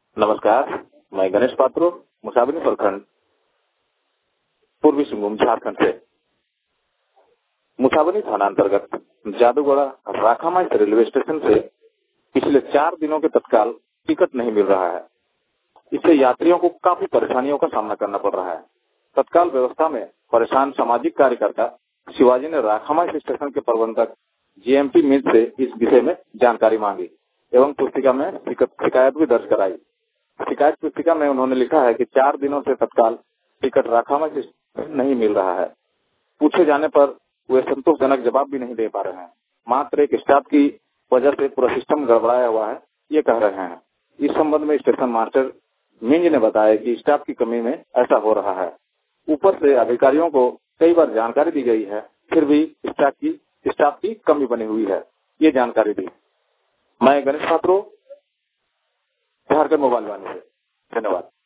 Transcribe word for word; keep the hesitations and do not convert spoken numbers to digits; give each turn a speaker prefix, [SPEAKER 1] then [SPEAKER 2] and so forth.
[SPEAKER 1] नमस्कार, मैं गणेश पात्रो, मुसाबनी प्रखंड, पूर्वी सिंहभूम, झारखंड से। मुसाबनी थाना अंतर्गत जादूगोड़ा राखामाई रेलवे स्टेशन से पिछले चार दिनों के तत्काल टिकट नहीं मिल रहा है। इससे यात्रियों को काफी परेशानियों का सामना करना पड़ रहा है। तत्काल व्यवस्था में परेशान सामाजिक कार्यकर्ता शिवाजी ने राखामाई स्टेशन के प्रबंधक जीएमटी मित्र से इस विषय में जानकारी मांगी एवं पुस्तिका में शिकायत भी दर्ज कराई। शिकायत पुस्तिका में उन्होंने लिखा है कि चार दिनों से तत्काल टिकट राखामाई स्टेशन नहीं मिल रहा है। पूछे जाने पर वे संतोषजनक जवाब भी नहीं दे पा रहे हैं। मात्र एक स्टाफ की वजह से पूरा सिस्टम गड़बड़ाया हुआ है, ये कह रहे हैं। इस संबंध में स्टेशन मास्टर मिंज ने बताया कि स्टाफ की कमी में ऐसा हो रहा है। ऊपर से अधिकारियों को कई बार जानकारी दी गई है, फिर भी स्टाफ की स्टाफ की कमी बनी हुई है, ये जानकारी दी। मैं गणेश पात्रो, झारखंड मोबाइल वाले से। धन्यवाद।